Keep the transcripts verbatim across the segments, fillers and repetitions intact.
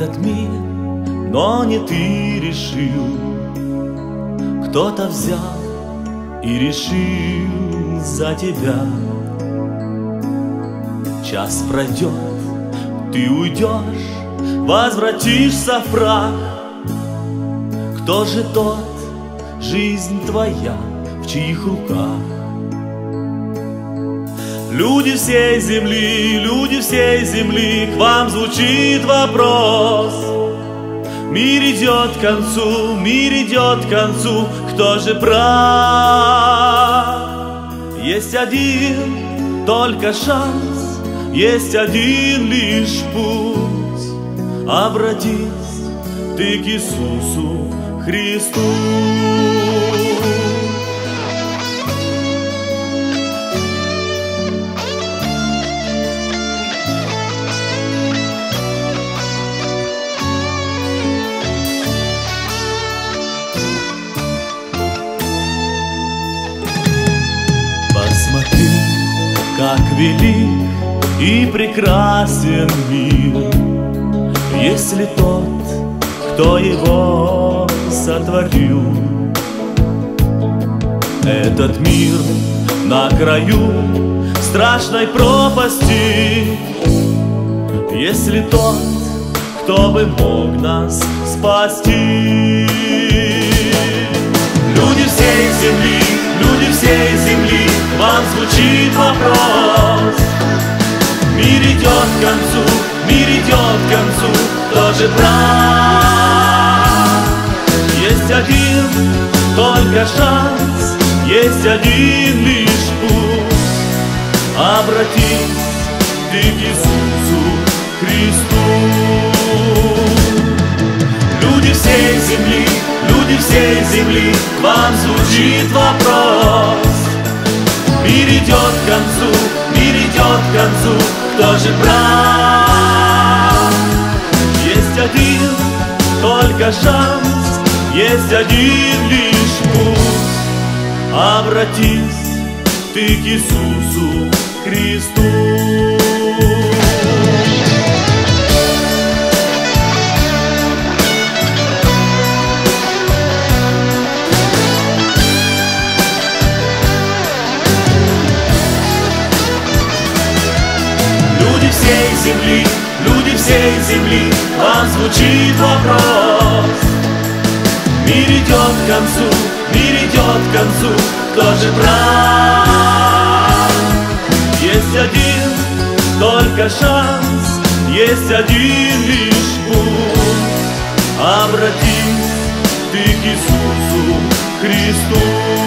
этот мир, но не ты решил. Кто-то взял и решил за тебя. Час пройдет, ты уйдешь, возвратишься в прах. Кто же тот, жизнь твоя, в чьих руках? Люди всей земли, люди всей земли, к вам звучит вопрос. Мир идет к концу, мир идет к концу, кто же прав? Есть один только шанс, есть один лишь путь. Обратись ты к Иисусу Христу. Посмотри, как велик и прекрасен мир, если тот, кто его сотворил. Этот мир на краю страшной пропасти, если тот, кто бы мог нас спасти. Люди всей земли, люди всей земли, вам звучит вопрос. Мир идет к концу, мир идет к концу, кто же прав? Есть один только шанс, есть один лишь путь. Обратись ты к Иисусу Христу. Люди всей земли, люди всей земли, вам звучит вопрос. Мир идет к концу, мир идет к концу, кто же прав? Есть один только шанс, есть один лишь путь. Обратись ты к Иисусу Христу. Земли, люди всей земли, вам звучит вопрос. Мир идет к концу, мир идет к концу, кто же прав? Есть один только шанс, есть один лишь путь. Обратись ты к Иисусу Христу.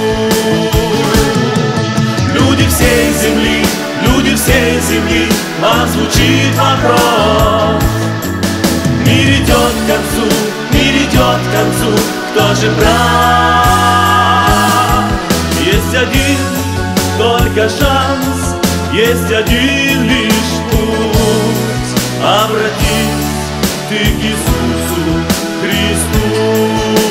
Люди всей земли, люди всей земли, вам звучит вопрос. Мир идет к концу, мир идет к концу, кто же прав? Есть один только шанс, есть один лишь путь. Обратись ты к Иисусу Христу.